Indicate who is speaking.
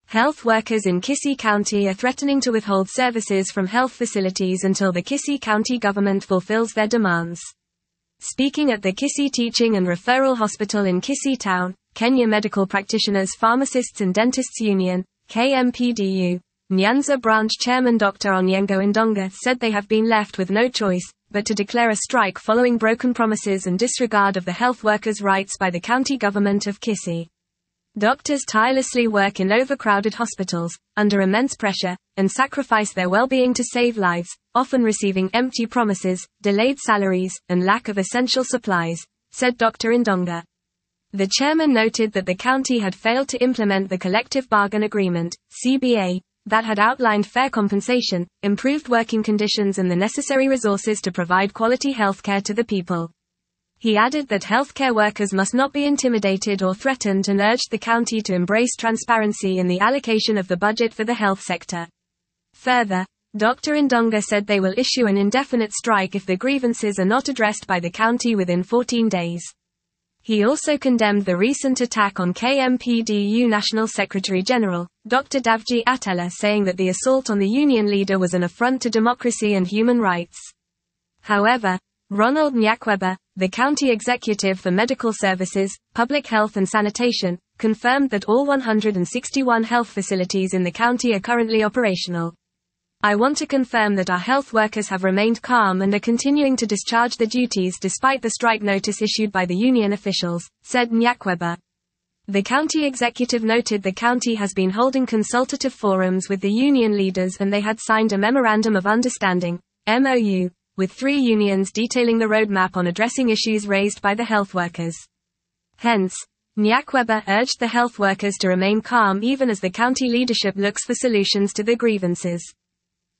Speaker 1: Health workers in Kisii County are threatening to withhold services from health facilities until the Kisii County government fulfills their demands. Speaking at the Kisii Teaching and Referral Hospital in Kisii Town, Kenya Medical Practitioners Pharmacists and Dentists Union, KMPDU, Nyanza Branch Chairman Dr. Onyengo Indonga said they have been left with no choice but to declare a strike following broken promises and disregard of the health workers' rights by the county government of Kisii. Doctors tirelessly work in overcrowded hospitals, under immense pressure, and sacrifice their well-being to save lives, often receiving empty promises, delayed salaries, and lack of essential supplies, said Dr. Indonga. The chairman noted that the county had failed to implement the Collective Bargain Agreement, CBA, that had outlined fair compensation, improved working conditions and the necessary resources to provide quality healthcare to the people. He added that healthcare workers must not be intimidated or threatened and urged the county to embrace transparency in the allocation of the budget for the health sector. Further, Dr. Indonga said they will issue an indefinite strike if the grievances are not addressed by the county within 14 days. He also condemned the recent attack on KMPDU National Secretary General, Dr. Davji Atela, saying that the assault on the union leader was an affront to democracy and human rights. However, Ronald Nyakweba, the county executive for medical services, public health and sanitation, confirmed that all 161 health facilities in the county are currently operational. I want to confirm that our health workers have remained calm and are continuing to discharge their duties despite the strike notice issued by the union officials, said Nyakweba. The county executive noted the county has been holding consultative forums with the union leaders and they had signed a Memorandum of Understanding, MOU, with 3 unions detailing the roadmap on addressing issues raised by the health workers. Hence, Nyakweba urged the health workers to remain calm even as the county leadership looks for solutions to the grievances.